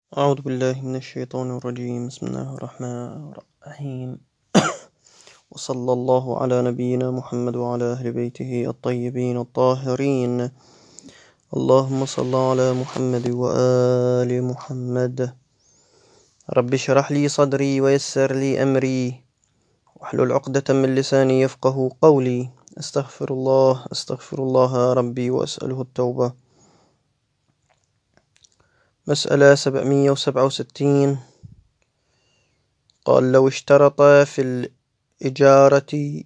أعوذ بالله من الشيطان الرجيم. بسم الله الرحمن الرحيم. وصلى الله على نبينا محمد وعلى أهل بيته الطيبين الطاهرين. اللهم صل على محمد وآل محمد. رب اشرح لي صدري ويسر لي أمري واحلل عقدة من لساني يفقه قولي. أستغفر الله ربي وأسأله التوبة. مسألة 767. قال: لو اشترط في الإجارة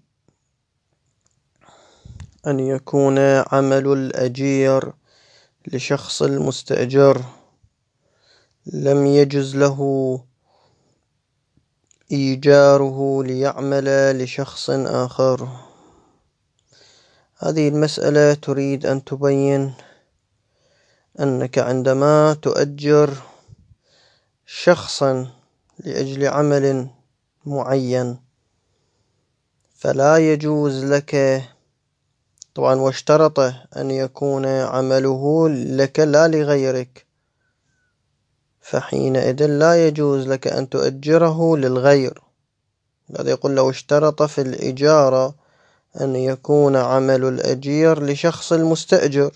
أن يكون عمل الأجير لشخص المستأجر لم يجز له إيجاره ليعمل لشخص آخر. هذه المسألة تريد أن تبين أنك عندما تؤجر شخصا لأجل عمل معين فلا يجوز لك، طبعا واشترط أن يكون عمله لك لا لغيرك، فحينئذ لا يجوز لك أن تؤجره للغير. هذا يقول: لو اشترط في الإجارة أن يكون عمل الأجير لشخص المستأجر.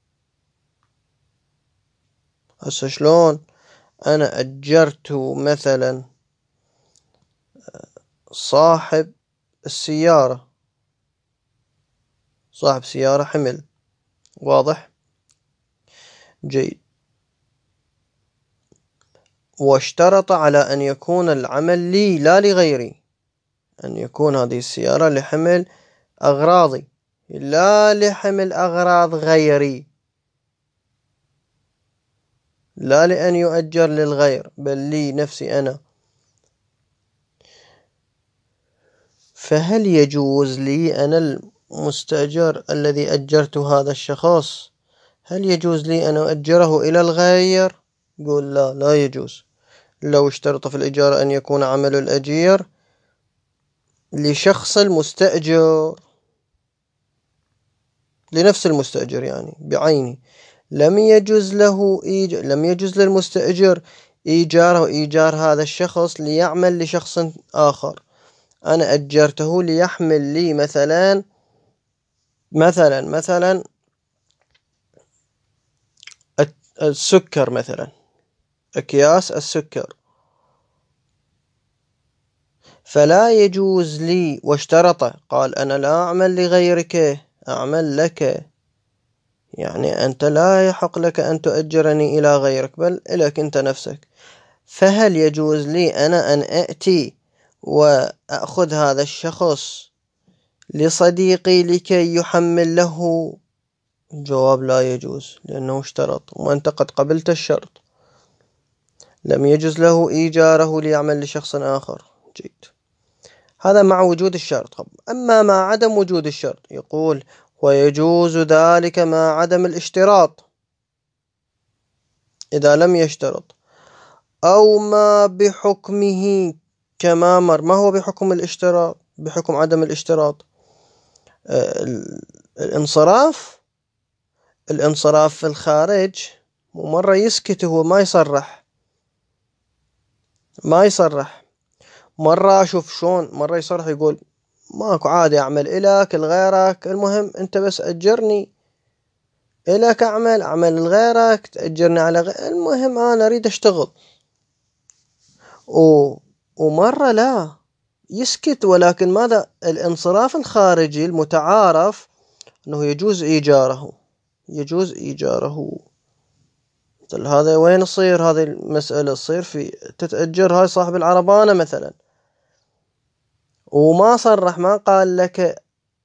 هسه شلون أنا أجرت مثلا صاحب السيارة، صاحب سيارة حمل، واضح؟ جيد. واشترط على أن يكون العمل لي لا لغيري، أن يكون هذه السيارة لحمل أغراضي لا لحمل أغراض غيري، لا لأن يؤجر للغير بل لي نفسي أنا. فهل يجوز لي أنا المستأجر الذي أجرت هذا الشخص، هل يجوز لي أن أؤجره إلى الغير؟ يقول لا يجوز. لو اشترط في الإجارة أن يكون عمل الأجير لشخص المستأجر، لنفس المستأجر يعني بعينه، لم يجوز للمستأجر إيجار هذا الشخص ليعمل لشخص آخر. أنا أجرته ليحمل لي مثلا السكر، مثلا أكياس السكر، فلا يجوز لي. واشترط، قال: أنا لا أعمل لغيرك، أعمل لك، يعني أنت لا يحق لك أن تؤجرني إلى غيرك بل إليك أنت نفسك. فهل يجوز لي أنا أن أأتي وأخذ هذا الشخص لصديقي لكي يحمل له؟ الجواب: لا يجوز، لأنه اشترط وأنت قد قبلت الشرط. لم يجوز له إيجاره ليعمل لشخص آخر. جيد. هذا مع وجود الشرط. أما مع عدم وجود الشرط يقول: ويجوز ذلك مع عدم الاشتراط. إذا لم يشترط أو ما بحكمه كما مر. ما هو بحكم الاشتراط؟ بحكم عدم الاشتراط الانصراف في الخارج. مرة يسكت، هو ما يصرح. مرة أشوف شلون، مرة يصرح يقول: ماكو عادي، أعمل إلك لغيرك، المهم أنت بس أجرني إلك، أعمل لغيرك تأجرني على المهم أنا أريد أشتغل. ومرة لا يسكت، ولكن ماذا؟ الانصراف الخارجي المتعارف أنه يجوز إيجاره. مثل هذا وين يصير هذه المسألة؟ تصير في تتأجر هاي صاحب العربانة مثلا وما صرح، ما قال لك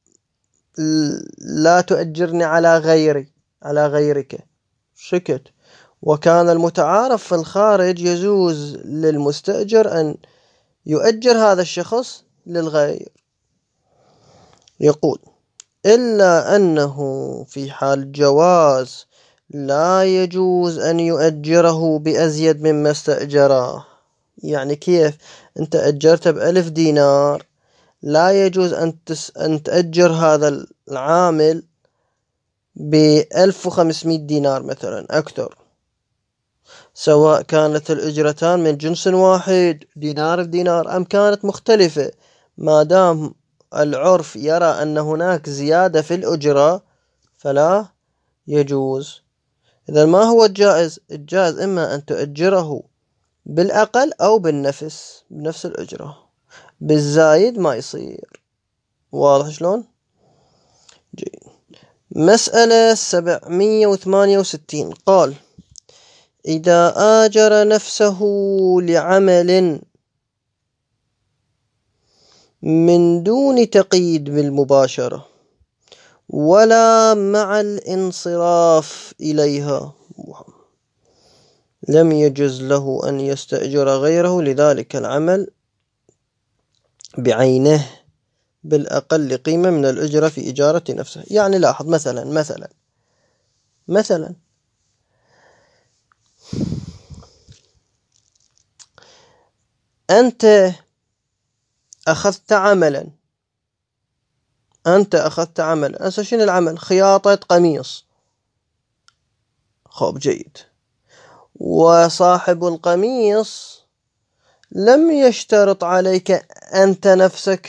لا تؤجرني على غيرك، سكت. وكان المتعارف في الخارج يجوز للمستأجر أن يؤجر هذا الشخص للغير. يقول: إلا أنه في حال الجواز لا يجوز أن يؤجره بأزيد مما استأجره. يعني كيف؟ أنت أجرته ب1000 دينار، لا يجوز أن تأجر هذا العامل ب1500 دينار مثلا أكثر. سواء كانت الأجرتان من جنس واحد دينار بدينار أم كانت مختلفة، ما دام العرف يرى أن هناك زيادة في الأجرة فلا يجوز. إذا ما هو الجائز؟ الجائز إما أن تؤجره بالأقل أو بنفس الأجرة، بالزايد ما يصير. واضح شلون؟ جيد. مسألة 768 قال: إذا آجر نفسه لعمل من دون تقييد بالمباشرة ولا مع الانصراف إليها، لم يجز له أن يستأجر غيره لذلك العمل بعينه بالأقل قيمة من الأجرة في إجارة نفسه. يعني لاحظ مثلا أنت أخذت عملا هسه شنو العمل؟ خياطة قميص. خب جيد. وصاحب القميص لم يشترط عليك أنت نفسك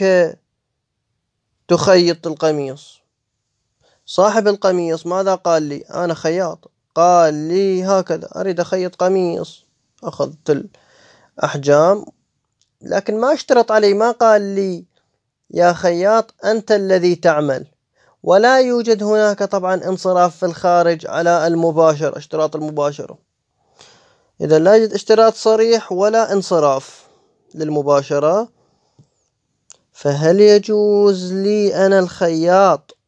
تخيط القميص. صاحب القميص ماذا قال لي؟ أنا خياط، قال لي هكذا أريد أخيط قميص، أخذت الأحجام، لكن ما اشترط علي، ما قال لي يا خياط أنت الذي تعمل. ولا يوجد هناك طبعا انصراف في الخارج على المباشرة، اشتراط المباشرة. إذا لا يوجد اشتراط صريح ولا انصراف للمباشرة، فهل يجوز لي أنا الخياط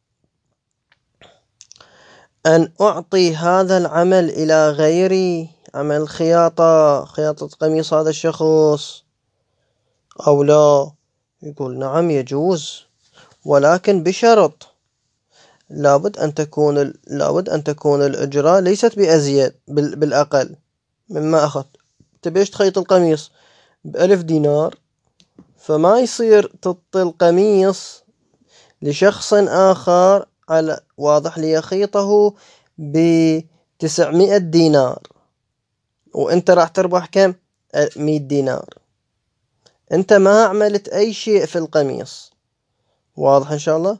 أن أعطي هذا العمل إلى غيري، عمل خياطة قميص هذا الشخص، أو لا؟ يقول نعم يجوز، ولكن بشرط لابد أن تكون الأجرة ليست بأزيد، بالأقل مما أخذت. تبيش تخيط القميص ب1000 دينار، فما يصير تعطي القميص لشخص آخر على واضح ليخيطه ب900 دينار، وانت راح تربح كم؟ 100 دينار. انت ما عملت اي شيء في القميص. واضح ان شاء الله؟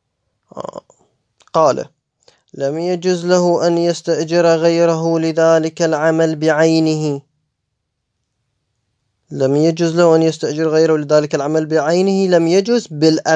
قال: لم يجز له ان يستأجر غيره لذلك العمل بعينه. لم يجز له ان يستأجر غيره لذلك العمل بعينه، لم يجز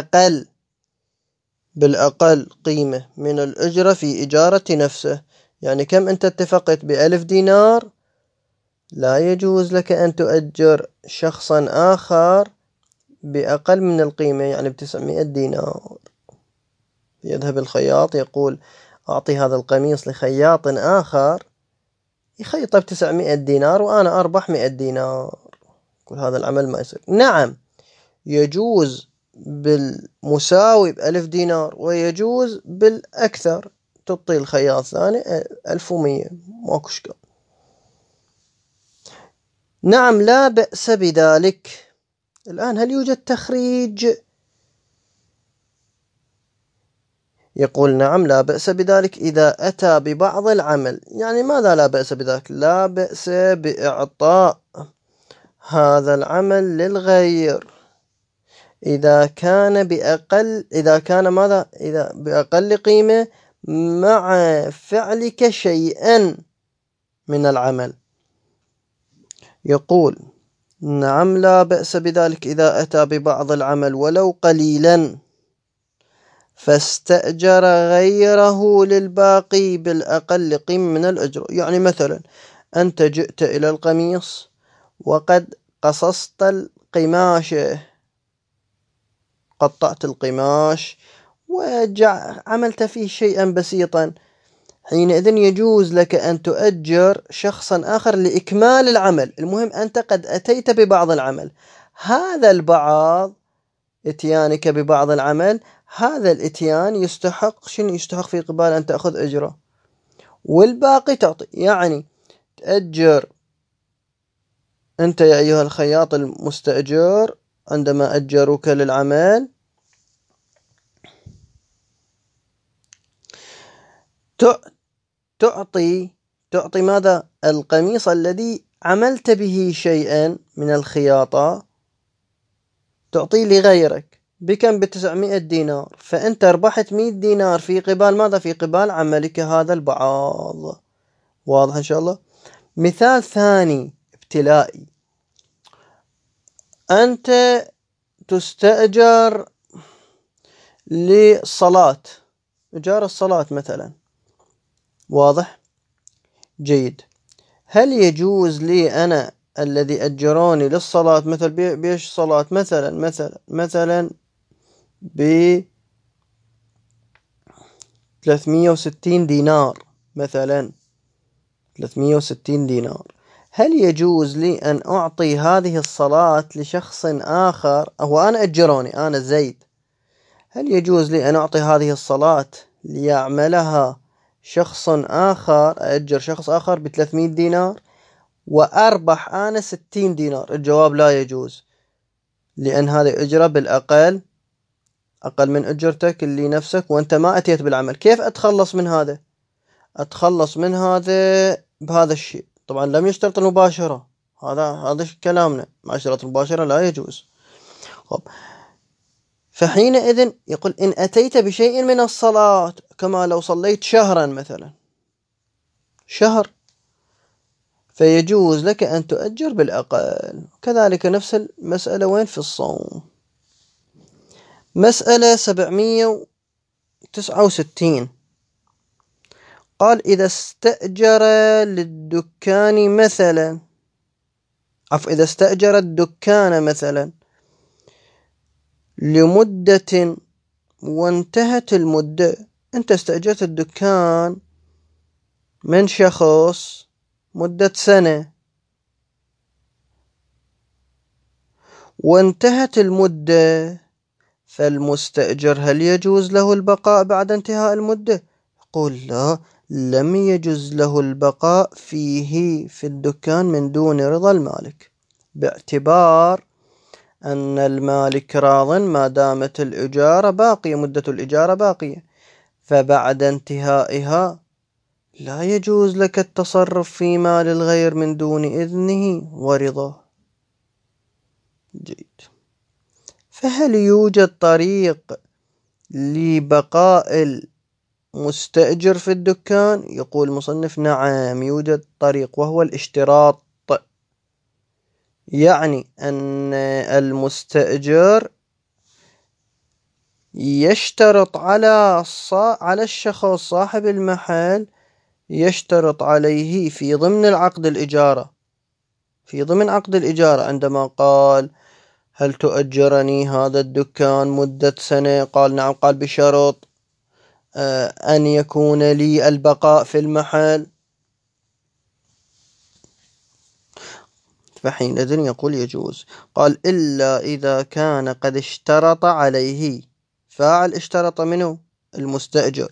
بالأقل قيمة من الأجرة في إجارة نفسه. يعني كم أنت اتفقت ب1000 دينار، لا يجوز لك أن تؤجر شخصا آخر بأقل من القيمة، يعني ب900 دينار. يذهب الخياط يقول أعطي هذا القميص لخياط آخر يخيطه ب900 دينار وأنا أربح 100 دينار. يقول هذا العمل ما يصير. نعم يجوز بالمساوي ب1000 دينار، ويجوز بالأكثر، تعطي الخياط ثاني 1100، ماكو إشكال. نعم لا بأس بذلك. الآن هل يوجد تخريج؟ يقول نعم لا بأس بذلك إذا أتى ببعض العمل. يعني ماذا لا بأس بذلك؟ لا بأس بإعطاء هذا العمل للغير إذا كان بأقل قيمة مع فعلك شيئا من العمل. يقول نعم لا بأس بذلك إذا أتى ببعض العمل ولو قليلا، فاستأجر غيره للباقي بالأقل قيمة من الأجر. يعني مثلا أنت جئت إلى القميص وقد قصصت القماشة، قطعت القماش وعملت فيه شيئا بسيطا، حينئذ يجوز لك أن تؤجر شخصا آخر لإكمال العمل. المهم أنت قد أتيت ببعض العمل، هذا البعض، اتيانك ببعض العمل، هذا الاتيان يستحق في قبال أن تأخذ أجره، والباقي تعطي. يعني تأجر أنت يا أيها الخياط المستأجر، عندما أجروك للعمل تعطي تعطي ماذا؟ القميص الذي عملت به شيئا من الخياطة تعطيه لغيرك بكم؟ ب900 دينار، فأنت ربحت 100 دينار في قبال ماذا؟ في قبال عملك هذا البعاض. واضح إن شاء الله؟ مثال ثاني ابتلائي، أنت تستأجر للصلاة، إيجار الصلاة مثلا. واضح؟ جيد. هل يجوز لي أنا الذي أجروني للصلاة مثل بيش صلاة مثلا ب 360 دينار مثلا، 360 دينار، هل يجوز لي أن أعطي هذه الصلاة لشخص آخر؟ أو أنا أجروني، أنا زيد، هل يجوز لي أن أعطي هذه الصلاة ليعملها شخص آخر، أجر شخص آخر ب300 دينار وأربح أنا 60 دينار؟ الجواب لا يجوز، لأن هذه أجرة بالأقل، أقل من أجرتك اللي نفسك وأنت ما أتيت بالعمل. كيف أتخلص من هذا؟ أتخلص من هذا بهذا الشيء. طبعا لم يشترط المباشرة، هذا كلامنا، معاشرة المباشرة لا يجوز. طب فحينئذ يقول إن أتيت بشيء من الصلاة، كما لو صليت شهرا مثلا، شهر، فيجوز لك أن تؤجر بالأقل. كذلك نفس المسألة وين؟ في الصوم. مسألة 769، قال إذا استأجر للدكان مثلا، إذا استأجر الدكان مثلا لمدة وانتهت المدة، أنت استأجرت الدكان من شخص مدة سنة وانتهت المدة، فالمستأجر هل يجوز له البقاء بعد انتهاء المدة؟ يقول لا، لم يجوز له البقاء فيه في الدكان من دون رضا المالك، باعتبار أن المالك راض ما دامت الإجارة باقية، مدة الإجارة باقية، فبعد انتهائها لا يجوز لك التصرف في مال الغير من دون إذنه ورضاه. جيد. فهل يوجد طريق لبقاء المستأجر في الدكان؟ يقول المصنف نعم يوجد طريق، وهو الاشتراط. يعني أن المستأجر يشترط على الشخص صاحب المحل، يشترط عليه في ضمن العقد الإجارة، في ضمن عقد الإجارة عندما قال هل تؤجرني هذا الدكان مدة سنة؟ قال نعم، قال بشرط أن يكون لي البقاء في المحل، فحينئذ يقول يجوز. قال إلا إذا كان قد اشترط عليه، فاعل اشترط منه المستأجر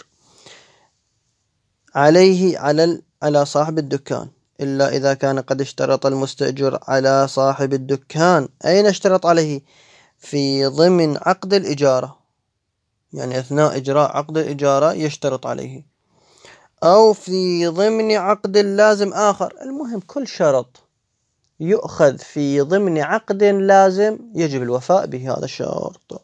عليه على صاحب الدكان، إلا إذا كان قد اشترط المستأجر على صاحب الدكان. أين اشترط عليه؟ في ضمن عقد الإجارة، يعني أثناء إجراء عقد الإجارة يشترط عليه، أو في ضمن عقد لازم آخر. المهم كل شرط يؤخذ في ضمن عقد لازم يجب الوفاء به، هذا الشرط.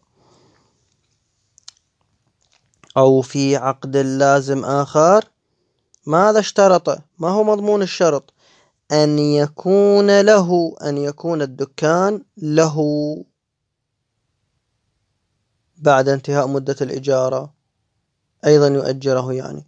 أو في عقد لازم آخر، ماذا اشترط؟ ما هو مضمون الشرط؟ أن يكون الدكان له بعد انتهاء مدة الإجارة، أيضا يؤجره يعني.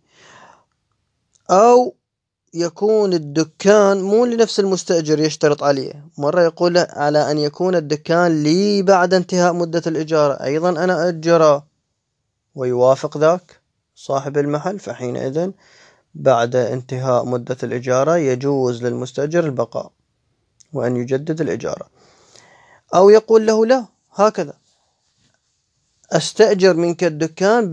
أو يكون الدكان مو لنفس المستأجر يشترط عليه، مرة يقول على أن يكون الدكان لي بعد انتهاء مدة الإجارة، أيضا أنا أجره، ويوافق ذاك صاحب المحل، فحينئذ بعد انتهاء مدة الإجارة يجوز للمستأجر البقاء وأن يجدد الإجارة. أو يقول له لا، هكذا أستأجر منك الدكان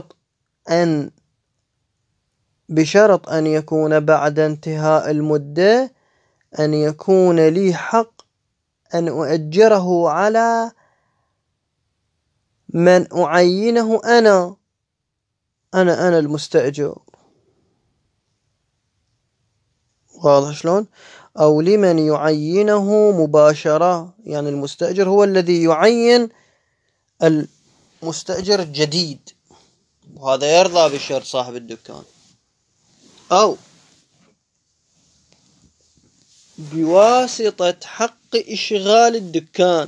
بشرط أن يكون بعد انتهاء المدة أن يكون لي حق أن أؤجره على من أعينه أنا المستأجر. واضح شلون؟ أو لمن يعينه مباشرة، يعني المستأجر هو الذي يعين المستأجر الجديد، وهذا يرضى بشرط صاحب الدكان. أو بواسطة حق إشغال الدكان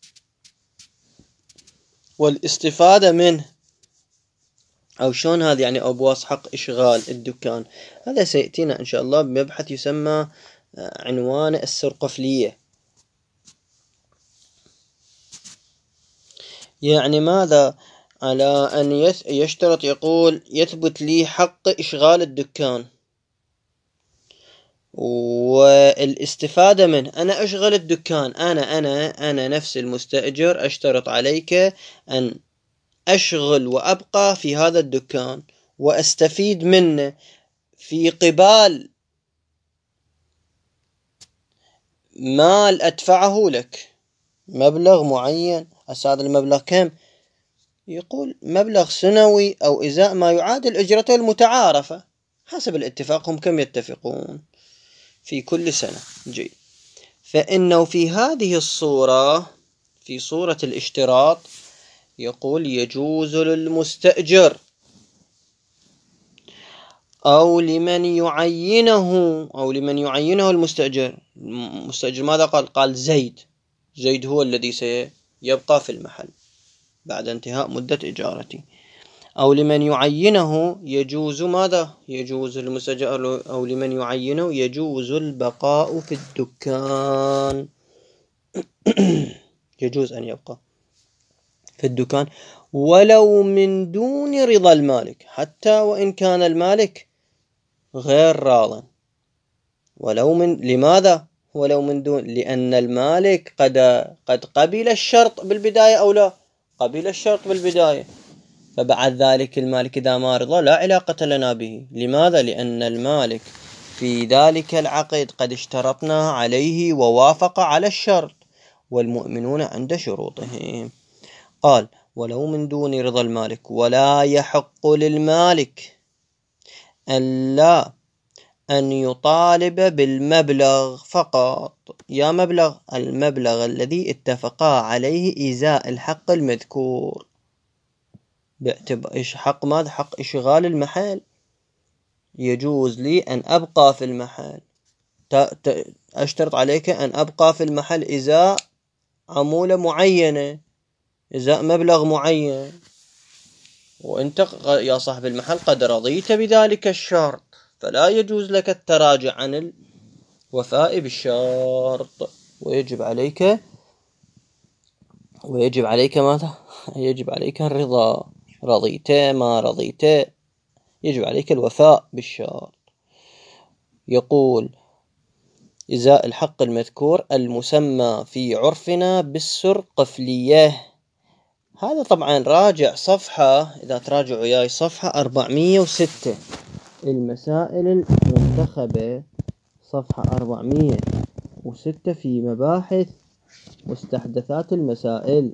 والاستفادة منه. أو شلون هذا يعني؟ أو بواسطة حق إشغال الدكان، هذا سيأتينا إن شاء الله بمبحث يسمى عنوان السرقفلية. يعني ماذا؟ على أن يشترط، يقول يثبت لي حق إشغال الدكان والاستفادة منه. أنا أشغل الدكان، أنا نفس المستأجر أشترط عليك أن أشغل وأبقى في هذا الدكان وأستفيد منه في قبال مال أدفعه لك، مبلغ معين. هذا المبلغ كم؟ يقول مبلغ سنوي أو إزاء ما يعادل أجرته المتعارفة حسب الاتفاق. هم كم يتفقون في كل سنة؟ جيد. فإنه في هذه الصورة، في صورة الاشتراط، يقول يجوز للمستأجر أو لمن يعينه المستأجر. المستأجر ماذا قال؟ قال زيد هو الذي سيبقى في المحل بعد انتهاء مدة إجارته. أو لمن يعينه يجوز ماذا؟ يجوز المستأجر أو لمن يعينه يجوز البقاء في الدكان يجوز أن يبقى في الدكان ولو من دون رضا المالك، حتى وإن كان المالك غير راض. لماذا ولو من دون؟ لأن المالك قد قبل الشرط بالبداية أو لا قبل الشرط بالبداية، فبعد ذلك المالك إذا ما رضى لا علاقة لنا به. لماذا؟ لأن المالك في ذلك العقد قد اشترطنا عليه ووافق على الشرط، والمؤمنون عند شروطهم. قال ولو من دون رضا المالك، ولا يحق للمالك ألا أن يطالب بالمبلغ فقط. يا المبلغ الذي اتفقا عليه إزاء الحق المذكور، باعتبار حق ماذا؟ حق إشغال المحل. يجوز لي أن أبقى في المحل، أشترط عليك أن أبقى في المحل إزاء عمولة معينة، إزاء مبلغ معين، وأنت يا صاحب المحل قد رضيت بذلك الشرط، فلا يجوز لك التراجع عن الوفاء بالشرط. ويجب عليك ماذا؟ يجب عليك الرضا، رضيت ما رضيت يجب عليك الوفاء بالشرط. يقول إزاء الحق المذكور المسمى في عرفنا بالسرقفلية. هذا طبعا راجع صفحة، إذا تراجعوا وياي صفحة 406 المسائل المنتخبة، صفحة 406 في مباحث مستحدثات المسائل.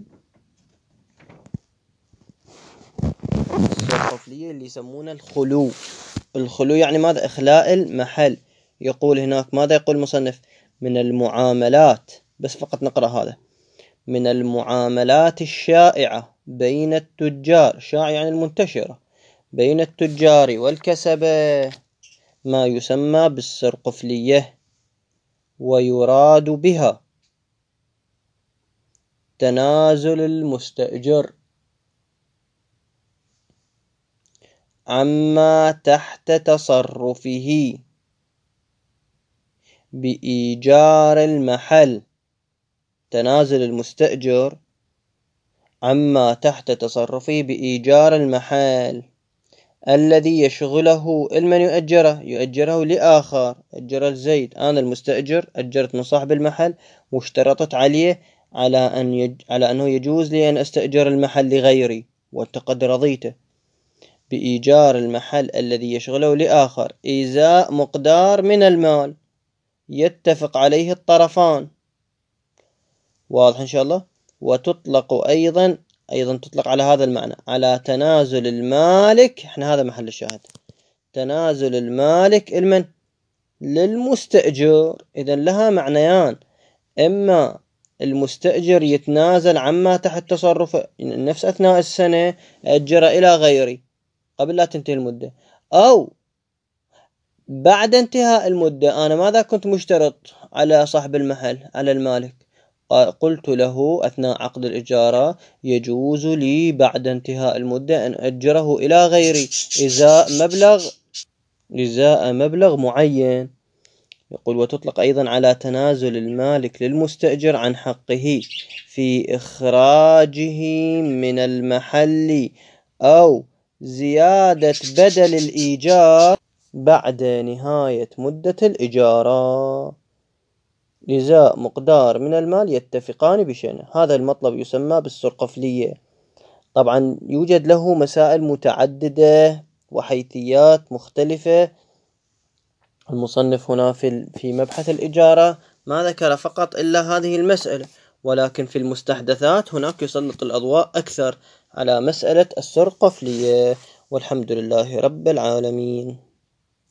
السرقفلية اللي يسمونه الخلو يعني ماذا؟ إخلاء المحل. يقول هناك ماذا يقول المصنف؟ من المعاملات، بس فقط نقرأ هذا، من المعاملات الشائعة بين التجار، شائعة يعني المنتشرة بين التجار والكسبة، ما يسمى بالسرقفلية، ويراد بها تنازل المستأجر عما تحت تصرفه بإيجار المحل. تنازل المستأجر عما تحت تصرفه بإيجار المحل الذي يشغله. المن يؤجره لآخر. أجر الزيد، أنا المستأجر أجرت من صاحب المحل واشترطت عليه على أنه يجوز لي أن أستأجر المحل لغيري، وأنت قد رضيته بإيجار المحل الذي يشغله لآخر إزاء مقدار من المال يتفق عليه الطرفان. واضح إن شاء الله. وتطلق أيضا تطلق على هذا المعنى على تنازل المالك. احنا هذا محل الشاهد. تنازل المالك للمستأجر. إذا لها معنيان: إما المستأجر يتنازل عما تحت تصرفه، نفس أثناء السنة أجر إلى غيري قبل لا تنتهي المدة، أو بعد انتهاء المدة أنا ماذا كنت مشترط على صاحب المحل، على المالك، قلت له أثناء عقد الإجارة يجوز لي بعد انتهاء المدة أن أجره إلى غيري إزاء مبلغ معين. يقول: وتطلق أيضا على تنازل المالك للمستأجر عن حقه في إخراجه من المحل أو زيادة بدل الإيجار بعد نهاية مدة الإجارة، إزاء مقدار من المال يتفقان بشأنه. هذا المطلب يسمى بالسرقفلية. طبعا يوجد له مسائل متعددة وحيثيات مختلفة. المصنف هنا في مبحث الإجارة ما ذكر فقط إلا هذه المسألة، ولكن في المستحدثات هناك يسلط الأضواء أكثر على مسألة السرقفلية. والحمد لله رب العالمين.